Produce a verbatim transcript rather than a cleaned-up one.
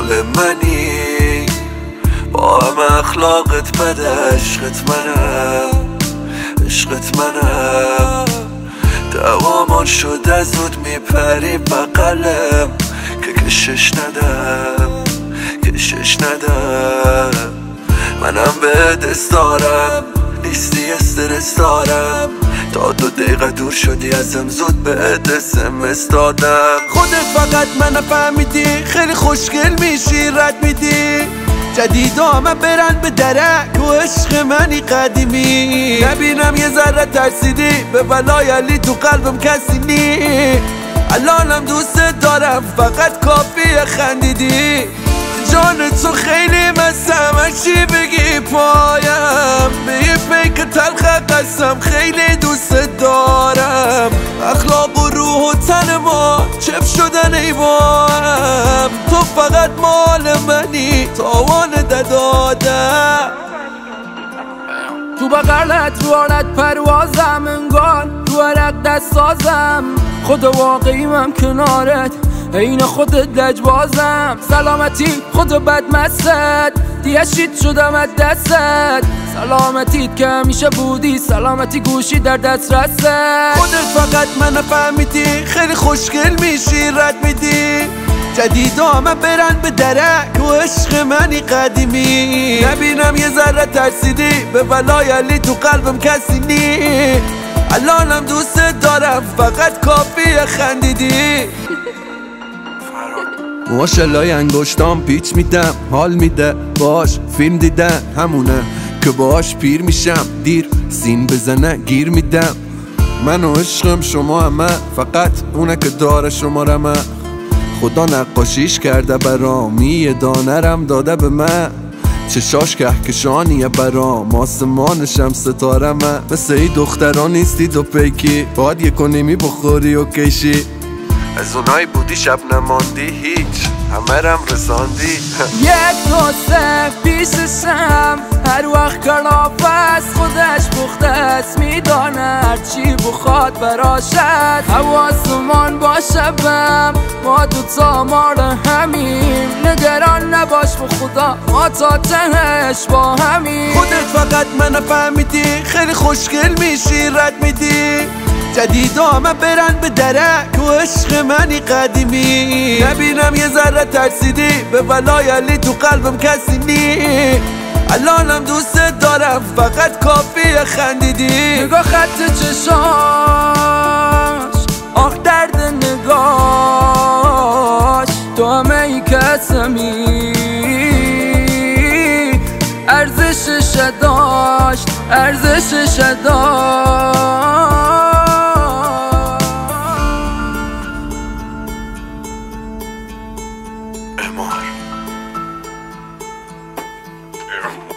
مال منی، با هم اخلاقت بده، عشقت منم، عشقت منم. دوامان شده زود میپری بقلم که کشش ندم، کشش ندم. منم به دست دارم، نیستی استرس دارم. تا دو دقیقه دور شدی ازم زود به اسمس دادم. خودت فقط منو فهمیدی، خیلی خوشگل میشی رد میدی. جدید همه برن به درک و عشق منی قدیمی. نبینم یه ذره ترسیدی، به ولای علی تو قلبم کسی نی. الانم دوست دارم فقط کافیه خندیدی. جان تو خیلی مستم، چی بگی پایم. به یه پیک تلخ قسم خیلی دوست دارم. اخلاق و روح و تن ما چپ شدن ای با هم. تو فقط مال منی، تاوان دادم. تو بغلت رو آرد پروازم، انگار رو عرق دست سازم. خود واقعیم کنارت، این خودت لجبازم. سلامتی خود بد مست، دیگه شید شدم از دستت. سلامتیت که همیشه بودی، سلامتی گوشی در دست رسه. خودت فقط منو فهمیدی، خیلی خوشگل میشی رد میدی. جدید همه برن به درک و عشق منی قدیمی. نبینم یه ذره ترسیدی، به ولای علی تو قلبم کسی نی. الانم دوست دارم فقط کافیه خندیدی. ماشالله انگشتام پیچ میدم، حال میده باش. فیلم دیدن همونه که باش پیر میشم. دیر سین بزنه گیر میدم. من و عشقم شما همه، فقط اونه که داره شما رمه. خدا نقاشیش کرده برام، یه دانرم داده به من. چشاش کهکشانیه برام، آسمانشم ستاره من. مثل ای دختران نیستی تو پیکی، باید یه کنیمی بخوری و کشی. از اونایی بودی شب نماندی، هیچ همه رم رساندی. یک نسخه پیششم، هر وقت کلافست خودش بخته است. میدانه هرچی بخواد براشد، حواسمان باشه بم. ما دوتا مال همیم، نگران نباش به خدا، ما تا تهش با همیم. خودت فقط منو فهمیدی، خیلی خوشگل میشی رد میدی. جدید همه برن به درک و عشق منی قدیمی. نبینم یه ذره ترسیدی، به ولای علی تو قلبم کسی نی. الانم دوست دارم فقط کافیه خندیدی. نگاه خط چشاش، آخ درد نگاش. تو همه ای کسمی، ارزشش داشت، ارزشش داشت. امار